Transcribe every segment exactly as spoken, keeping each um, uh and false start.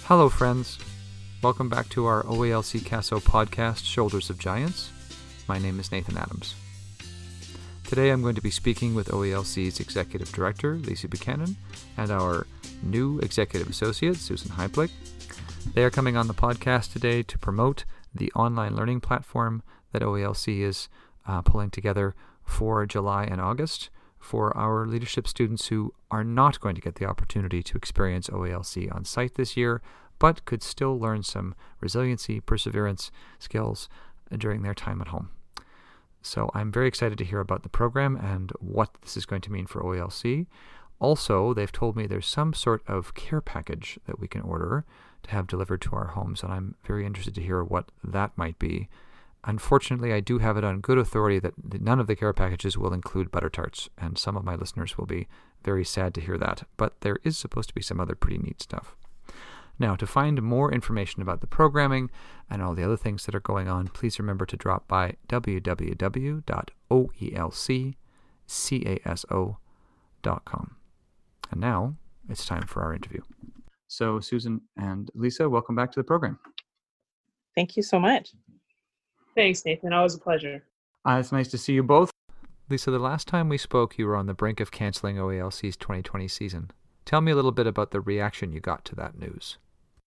Hello, friends. Welcome back to our O A L C CASO podcast, Shoulders of Giants. My name is Nathan Adams. Today I'm going to be speaking with O A L C's Executive Director, Lisa Buchanan, and our new Executive Associate, Susan Heiplick. They are coming on the podcast today to promote the online learning platform that O A L C is uh, pulling together for July and August for our leadership students who are not going to get the opportunity to experience O A L C on site this year, but could still learn some resiliency, perseverance skills during their time at home. So I'm very excited to hear about the program and what this is going to mean for O A L C. Also, they've told me there's some sort of care package that we can order to have delivered to our homes, and I'm very interested to hear what that might be. Unfortunately, I do have it on good authority that none of the care packages will include butter tarts, and some of my listeners will be very sad to hear that, but there is supposed to be some other pretty neat stuff. Now, to find more information about the programming and all the other things that are going on, please remember to drop by w w w dot o e l c caso dot com. And now, it's time for our interview. So, Susan and Lisa, welcome back to the program. Thank you so much. Thanks, Nathan. Always a pleasure. Uh, it's nice to see you both. Lisa, the last time we spoke, you were on the brink of canceling O A L C's twenty twenty season. Tell me a little bit about the reaction you got to that news.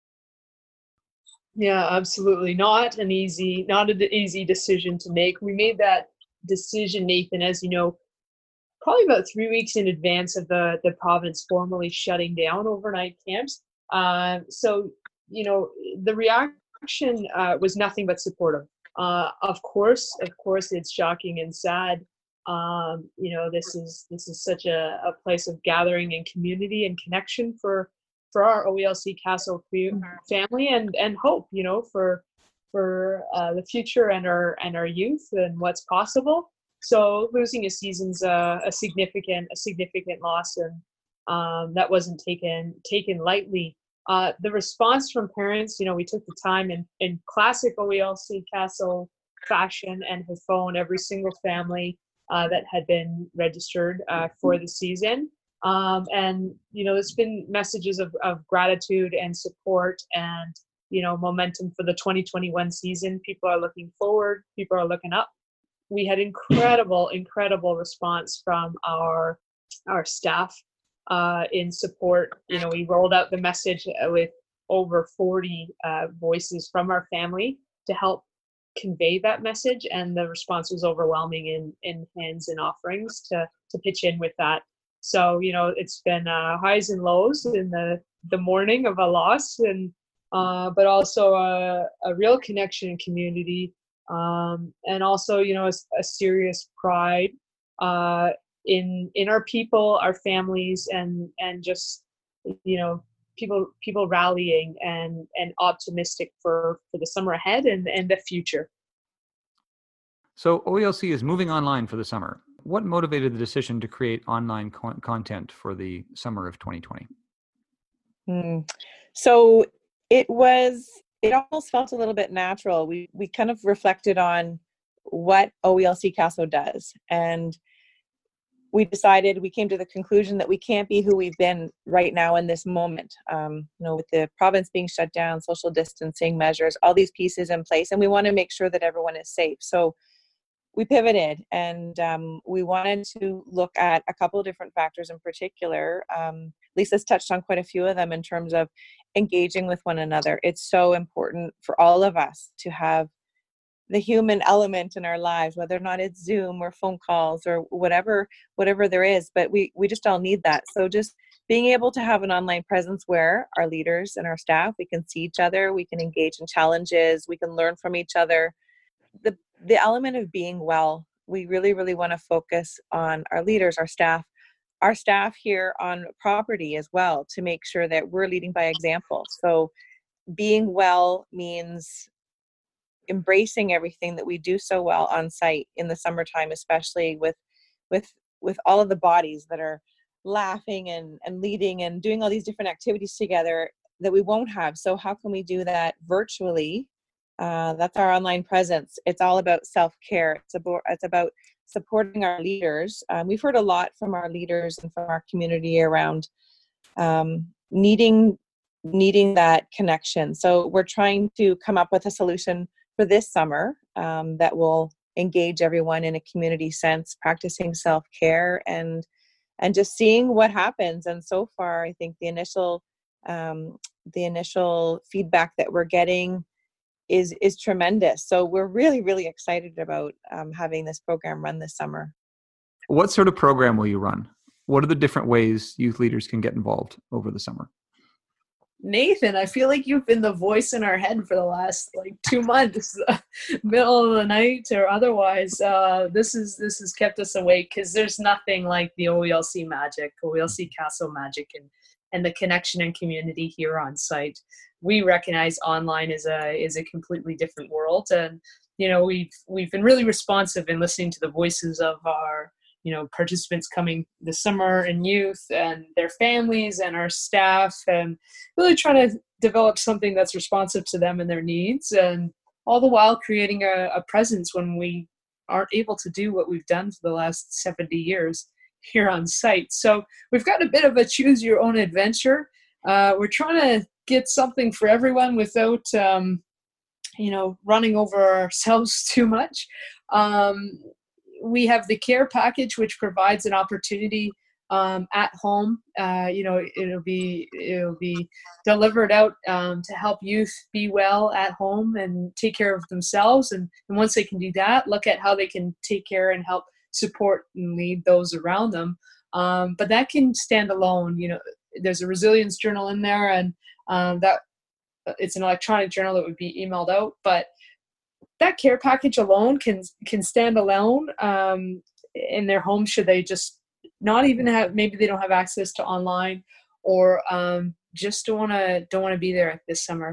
Yeah, absolutely. Not an easy, not an easy decision to make. We made that decision, Nathan, as you know, probably about three weeks in advance of the, the province formally shutting down overnight camps. Uh, so, you know, the reaction uh, was nothing but supportive. Uh, of course, of course, it's shocking and sad. Um, you know, this is this is such a, a place of gathering and community and connection for for our O A L C CASO family and and hope. You know, for for uh, the future and our and our youth and what's possible. So losing a season's uh, a significant a significant loss, and um, that wasn't taken taken lightly. Uh, the response from parents, you know, we took the time in, in classic O A L C CASO fashion and have phoned every single family uh, that had been registered uh, for the season. Um, and, you know, there's been messages of, of gratitude and support and, you know, momentum for the twenty twenty-one season. People are looking forward. People are looking up. We had incredible, incredible response from our our staff. Uh, in support. You know, we rolled out the message with over forty uh, voices from our family to help convey that message, and the response was overwhelming in in hands and offerings to to pitch in with that. So, you know, it's been uh, highs and lows in the the morning of a loss, and uh, but also a, a real connection and community, um, and also, you know, a, a serious pride uh, in in our people, our families, and and just, you know, people people rallying and and optimistic for for the summer ahead and and the future. So O A L C is moving online for the summer. What motivated the decision to create online co- content for the summer of twenty twenty? Mm. So it was, it almost felt a little bit natural. We we kind of reflected on what O A L C CASO does, and we decided, we came to the conclusion that we can't be who we've been right now in this moment. Um, you know, with the province being shut down, social distancing measures, all these pieces in place, and we want to make sure that everyone is safe. So we pivoted, and um, we wanted to look at a couple of different factors in particular. Um, Lisa's touched on quite a few of them in terms of engaging with one another. It's so important for all of us to have the human element in our lives, whether or not it's Zoom or phone calls or whatever, whatever there is, but we, we just all need that. So just being able to have an online presence where our leaders and our staff, we can see each other, we can engage in challenges, we can learn from each other. The, the element of being well, we really, really want to focus on our leaders, our staff, our staff here on property as well, to make sure that we're leading by example. So being well means embracing everything that we do so well on site in the summertime, especially with with with all of the bodies that are laughing and and leading and doing all these different activities together that we won't have. So how can we do that virtually? Uh, that's our online presence. It's all about self-care. It's about it's about supporting our leaders. Um, we've heard a lot from our leaders and from our community around um, needing needing that connection. So we're trying to come up with a solution for this summer um, that will engage everyone in a community sense, practicing self-care and and just seeing what happens. And so far, I think the initial um, the initial feedback that we're getting is is tremendous. So we're really, really excited about um, having this program run this summer. What sort of program will you run? What are the different ways youth leaders can get involved over the summer? Nathan, I feel like you've been the voice in our head for the last like two months, middle of the night or otherwise. Uh, this is this has kept us awake because there's nothing like the O E L C magic, O E L C Castle magic, and and the connection and community here on site. We recognize online is a is a completely different world, and you know we've we've been really responsive in listening to the voices of our you know, participants coming this summer and youth and their families and our staff, and really trying to develop something that's responsive to them and their needs, and all the while creating a, a presence when we aren't able to do what we've done for the last seventy years here on site. So we've got a bit of a choose your own adventure. Uh, we're trying to get something for everyone without, um, you know, running over ourselves too much. Um, We have the care package, which provides an opportunity um, at home. Uh, you know, it'll be it'll be delivered out um, to help youth be well at home and take care of themselves. And, and once they can do that, look at how they can take care and help support and lead those around them. Um, but that can stand alone. You know, there's a resilience journal in there, and um, that it's an electronic journal that would be emailed out, but that care package alone can can stand alone um, in their home should they just not even have, maybe they don't have access to online, or um, just don't want to don't want to be there this summer.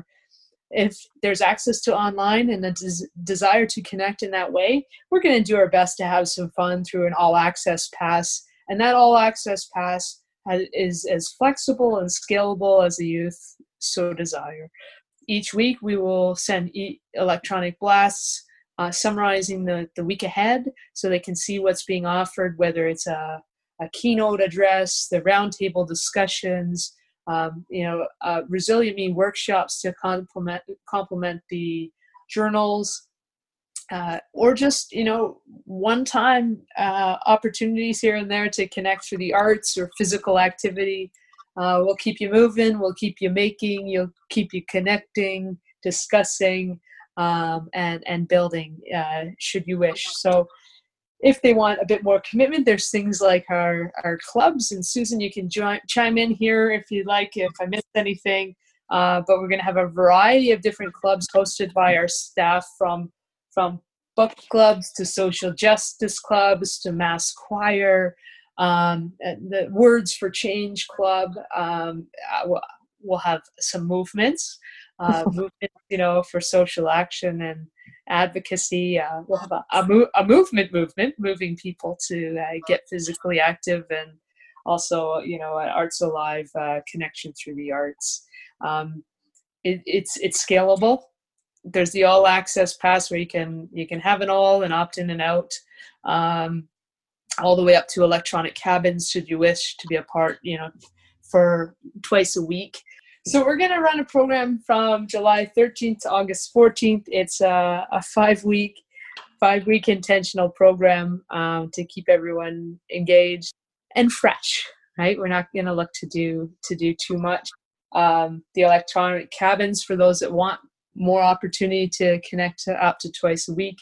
If there's access to online and a des- desire to connect in that way, we're going to do our best to have some fun through an all access pass. And that all access pass has, is as flexible and scalable as the youth so desire. Each week, we will send e- electronic blasts uh, summarizing the, the week ahead so they can see what's being offered, whether it's a, a keynote address, the roundtable discussions, um, you know, uh, Resilient Me workshops to complement, complement the journals, uh, or just, you know, one-time uh, opportunities here and there to connect through the arts or physical activity. Uh, we'll keep you moving, we'll keep you making, you'll keep you connecting, discussing, um, and, and building, uh, should you wish. So if they want a bit more commitment, there's things like our, our clubs. And Susan, you can join, chime in here if you'd like, if I missed anything. Uh, but we're going to have a variety of different clubs hosted by our staff, from, from book clubs to social justice clubs to mass choir, Um, the Words for Change Club. Um, we'll, we'll have some movements, uh, movements, you know, for social action and advocacy. Uh, we'll have a, a, mo- a movement movement, moving people to uh, get physically active, and also, you know, an Arts Alive uh, connection through the arts. Um, it, it's it's scalable. There's the all access pass where you can you can have it all and opt in and out. Um, all the way up to electronic cabins should you wish to be a part, you know, for twice a week. So we're going to run a program from July thirteenth to August fourteenth. It's a, a five-week, five-week intentional program um, to keep everyone engaged and fresh, right? We're not going to look to do to do too much. Um, the electronic cabins, for those that want more opportunity to connect to up to twice a week,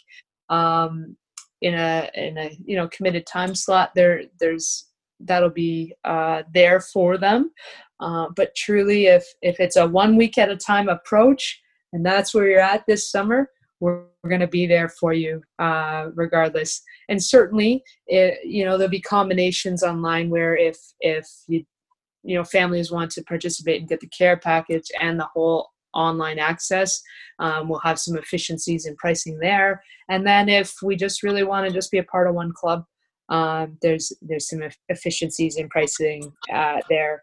um, in a in a you know committed time slot, there there's that'll be uh there for them, uh, but truly if if it's a one week at a time approach, and that's where you're at this summer, we're, we're going to be there for you uh regardless. And certainly it, you know there'll be combinations online where if if you you know families want to participate and get the care package and the whole online access, um, we'll have some efficiencies in pricing there. And then if we just really want to just be a part of one club, um, there's there's some efficiencies in pricing uh, there.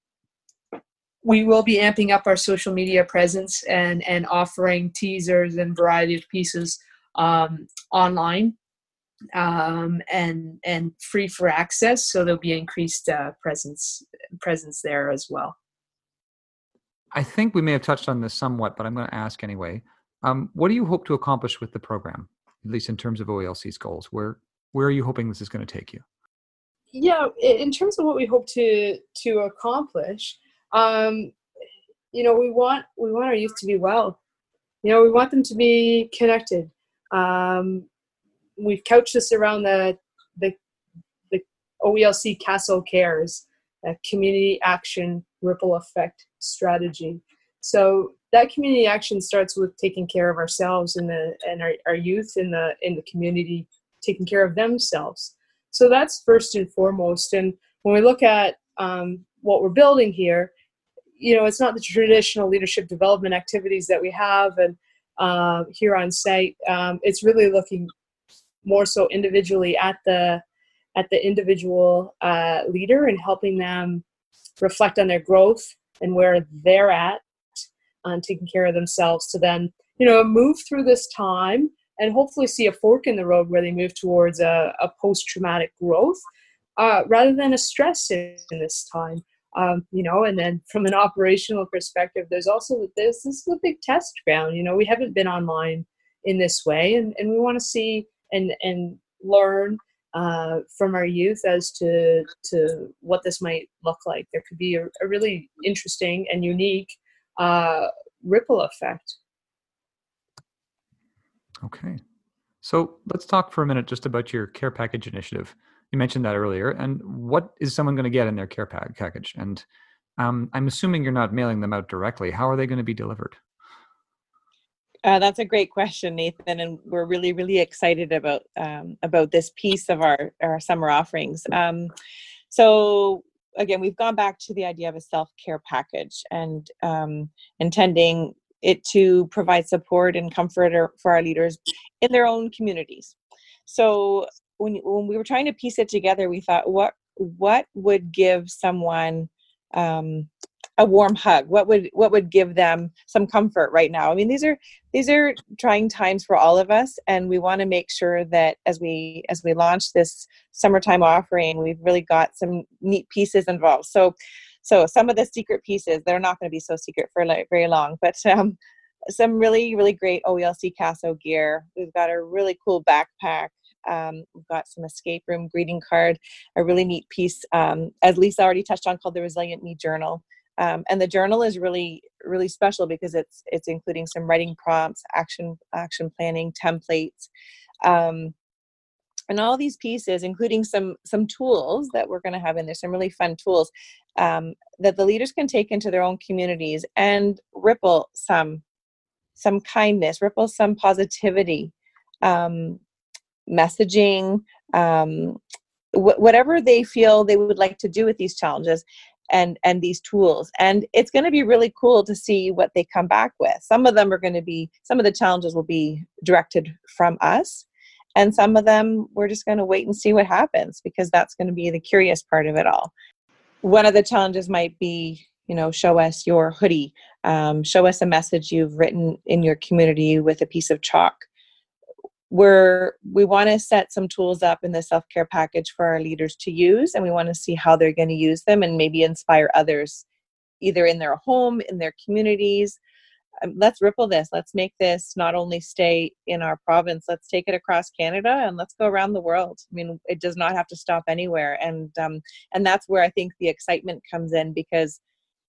We will be amping up our social media presence and and offering teasers and variety of pieces um, online um, and and free for access. So there'll be increased uh, presence presence there as well. I think we may have touched on this somewhat, but I'm going to ask anyway. Um, what do you hope to accomplish with the program, at least in terms of O E L C's goals? Where where are you hoping this is going to take you? Yeah, in terms of what we hope to to accomplish, um, you know, we want we want our youth to be well. You know, we want them to be connected. Um, we've couched this around the the the O E L C CASO Cares, a community action ripple effect strategy. So that community action starts with taking care of ourselves and the and our, our youth in the in the community, taking care of themselves. So that's first and foremost. And when we look at um, what we're building here, you know, it's not the traditional leadership development activities that we have and uh, here on site. Um, it's really looking more so individually at the at the individual uh, leader and helping them reflect on their growth and where they're at on taking care of themselves to then, you know, move through this time and hopefully see a fork in the road where they move towards a, a post-traumatic growth uh, rather than a stress in, in this time. Um, you know, and then from an operational perspective, there's also this, this is a big test ground. You know, we haven't been online in this way, and, and we want to see and and learn uh, from our youth as to to what this might look like. There could be a, a really interesting and unique uh, ripple effect. Okay. So let's talk for a minute just about your care package initiative. You mentioned that earlier. And what is someone going to get in their care pack- package? And um, I'm assuming you're not mailing them out directly. How are they going to be delivered? Uh, that's a great question, Nathan, and we're really, really excited about um, about this piece of our, our summer offerings. Um, so again, we've gone back to the idea of a self-care package and um, intending it to provide support and comfort for our leaders in their own communities. So when when we were trying to piece it together, we thought, what what would give someone um, a warm hug? What would what would give them some comfort right now? I mean, these are these are trying times for all of us, and we want to make sure that as we as we launch this summertime offering, we've really got some neat pieces involved. So, so some of the secret pieces, they're not going to be so secret for like very long, but um, some really really great O E L C CASO gear. We've got a really cool backpack. Um, we've got some escape room greeting card, a really neat piece, um, as Lisa already touched on, called the Resilient Me Journal. Um, and the journal is really, really special because it's it's including some writing prompts, action action planning, templates, um, and all these pieces, including some some tools that we're going to have in there, some really fun tools um, that the leaders can take into their own communities and ripple some some kindness, ripple some positivity. Um, messaging, um, wh- whatever they feel they would like to do with these challenges and and these tools. And it's going to be really cool to see what they come back with. Some of them are going to be, some of the challenges will be directed from us, and some of them we're just going to wait and see what happens, because that's going to be the curious part of it all. One of the challenges might be, you know, show us your hoodie, um, show us a message you've written in your community with a piece of chalk. We're, we want to set some tools up in the self-care package for our leaders to use, and we want to see how they're going to use them and maybe inspire others either in their home, in their communities. Um, let's ripple this. Let's make this not only stay in our province, let's take it across Canada and let's go around the world. I mean, it does not have to stop anywhere. And, um, and that's where I think the excitement comes in, because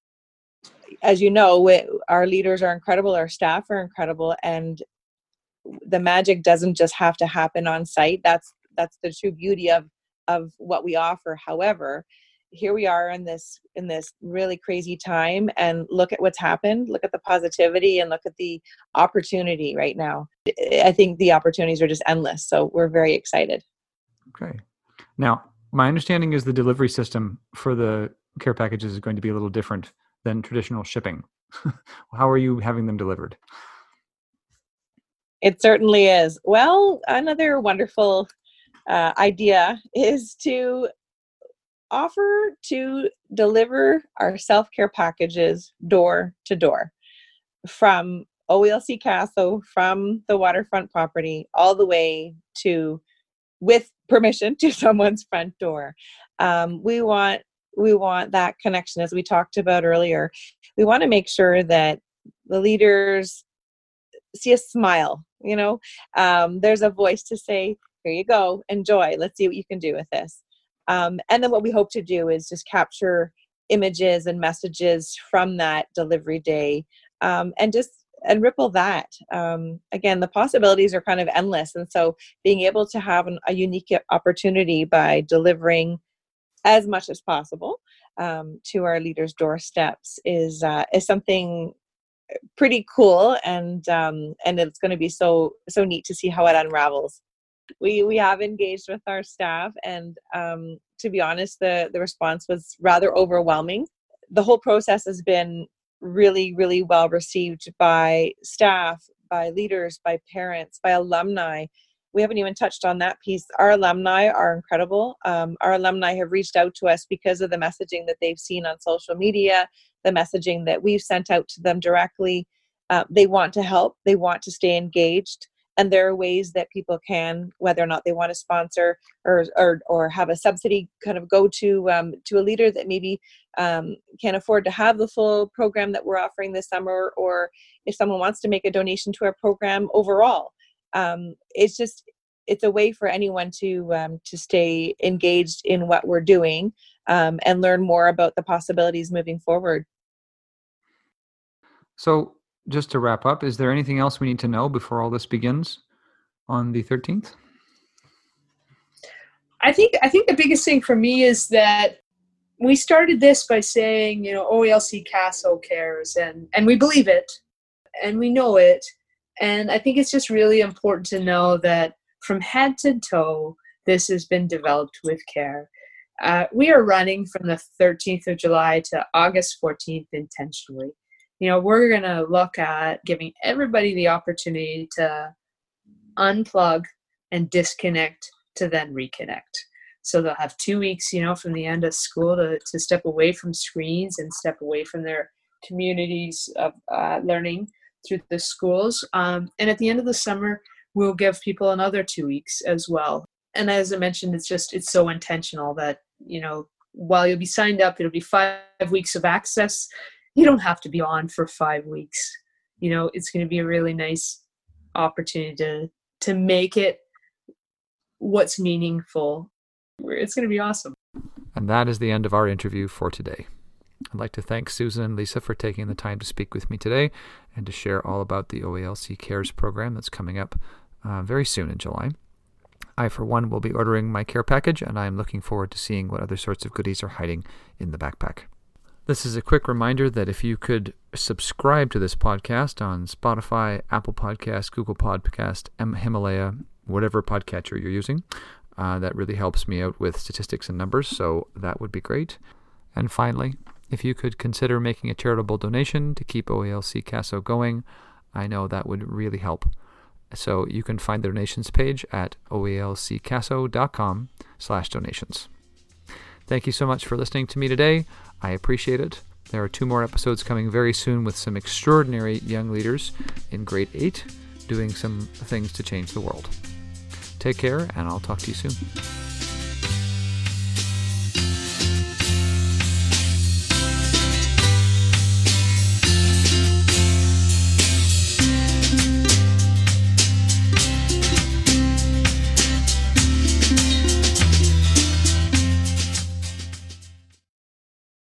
as you know, we, our leaders are incredible, our staff are incredible, and the magic doesn't just have to happen on site. That's that's the true beauty of of what we offer. However, here we are in this in this really crazy time, and look at what's happened. Look at the positivity and look at the opportunity right now. I think the opportunities are just endless. So we're very excited. Okay. Now, my understanding is the delivery system for the care packages is going to be a little different than traditional shipping. How are you having them delivered? It certainly is. Well, another wonderful uh, idea is to offer to deliver our self-care packages door to door from O E L C CASO, from the waterfront property, all the way to, with permission, to someone's front door. Um, we want we want that connection, as we talked about earlier. We want to make sure that the leaders see a smile, you know, um, there's a voice to say, here you go, enjoy, let's see what you can do with this. Um, and then what we hope to do is just capture images and messages from that delivery day, um, and just and ripple that. Um, again, the possibilities are kind of endless. And so being able to have an, a unique opportunity by delivering as much as possible um, to our leaders' doorsteps is uh, is something pretty cool, and um, and it's going to be so so neat to see how it unravels. We we have engaged with our staff, and um, to be honest, the the response was rather overwhelming. The whole process has been really really well received by staff, by leaders, by parents, by alumni. We haven't even touched on that piece. Our alumni are incredible. Um, our alumni have reached out to us because of the messaging that they've seen on social media, the messaging that we've sent out to them directly. Uh, they want to help. They want to stay engaged. And there are ways that people can, whether or not they want to sponsor or or, or have a subsidy, kind of go to um, to a leader that maybe um, can't afford to have the full program that we're offering this summer, or if someone wants to make a donation to our program overall. Um, it's just, it's a way for anyone to um, to stay engaged in what we're doing um, and learn more about the possibilities moving forward. So just to wrap up, is there anything else we need to know before all this begins on the thirteenth? I think I think the biggest thing for me is that we started this by saying, you know, O A L C CASO cares, and, and we believe it, and we know it. And I think it's just really important to know that from head to toe, this has been developed with care. Uh, we are running from the thirteenth of July to August fourteenth intentionally. You know, we're going to look at giving everybody the opportunity to unplug and disconnect to then reconnect. So they'll have two weeks, you know, from the end of school to, to step away from screens and step away from their communities of uh, learning through the schools. Um, and at the end of the summer, we'll give people another two weeks as well. And as I mentioned, it's just, it's so intentional that, you know, while you'll be signed up, it'll be five weeks of access. You don't have to be on for five weeks. You know, it's going to be a really nice opportunity to, to make it what's meaningful. It's going to be awesome. And that is the end of our interview for today. I'd like to thank Susan and Lisa for taking the time to speak with me today and to share all about the O A L C Cares program that's coming up uh, very soon in July. I, for one, will be ordering my care package, and I am looking forward to seeing what other sorts of goodies are hiding in the backpack. This is a quick reminder that if you could subscribe to this podcast on Spotify, Apple Podcasts, Google Podcast, Himalaya, whatever podcatcher you're using, uh, that really helps me out with statistics and numbers, so that would be great. And finally, if you could consider making a charitable donation to keep O A L C CASO going, I know that would really help. So you can find the donations page at oalccaso.com slash donations. Thank you so much for listening to me today. I appreciate it. There are two more episodes coming very soon with some extraordinary young leaders in grade eight doing some things to change the world. Take care, and I'll talk to you soon.